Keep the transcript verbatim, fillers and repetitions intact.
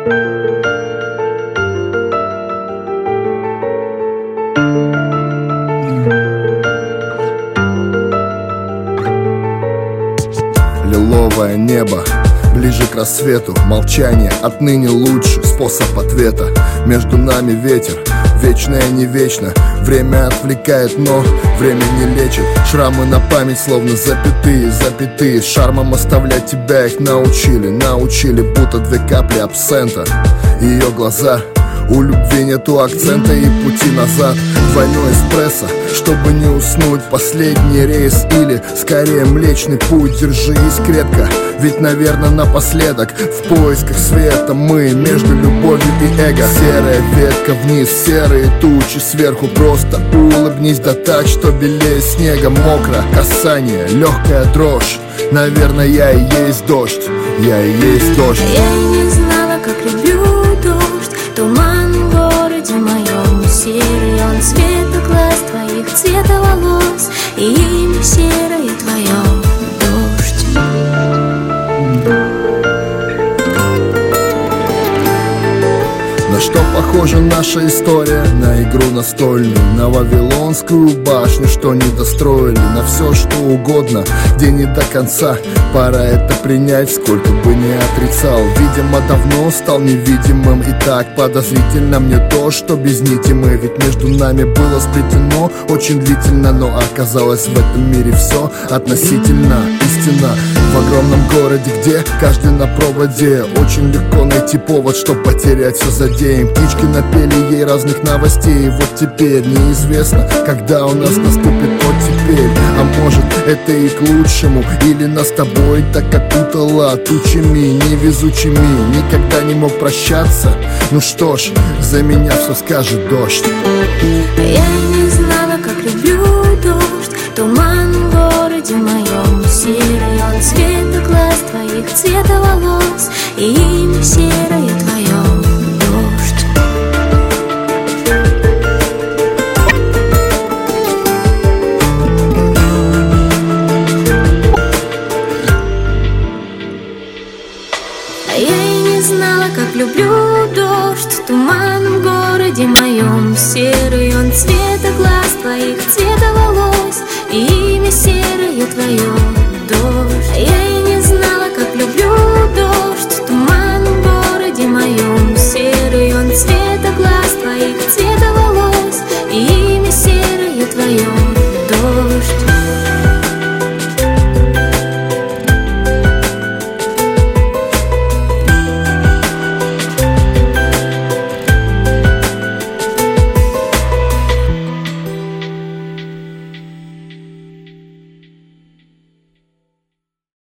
Лиловое небо, ближе к рассвету. Молчание отныне лучший способ ответа. Между нами ветер, вечное не вечно. Время отвлекает, но время не лечит. Шрамы на память, словно запятые, запятые. Шармом оставлять тебя их научили, научили, будто две капли абсента. Ее глаза, у любви нету акцента и пути назад. Двойной эспрессо, чтобы не уснуть. Последний рейс или, скорее, Млечный Путь. Держись крепко, ведь, наверное, напоследок в поисках света мы между любовью и эго. Серая ветка вниз, серые тучи сверху. Просто улыбнись, да так, что белее снега. Мокро, касание, легкая дрожь. Наверное, я и есть дождь, я и есть дождь. Я и не знала, как люблю дождь. Туман в городе моем, серый он цвета глаз твоих, цвета волос, и имя серое твое — дождь. На что похожа наша история? На игру настольную, на Вавилонскую башню, что не достроили. На все, что угодно, где не до конца. Пора это принять, сколько бы ни отрицал. Видимо, давно стал невидимым. И так подозрительно мне то, что без нити мы. Ведь между нами было сплетено очень длительно. Но оказалось, в этом мире все относительно. Истина в огромном городе, где каждый на проводе. Очень легко найти повод, чтоб потерять все за день. Птички напели ей разных новостей. И вот теперь неизвестно, когда у нас наступит тот теперь. А может, это и к лучшему. Или нас с тобой так окутало тучами невезучими. Никогда не мог прощаться. Ну что ж, за меня все скажет дождь. Я и не знала, как люблю дождь. Туман в городе моем, серый он цвета глаз твоих, цвета волос, и имя серое твое — дождь. А я и не знала, как люблю дождь. Туман в городе моем, серый он цвета глаз твоих, цвета волос, и имя серое твое — дождь.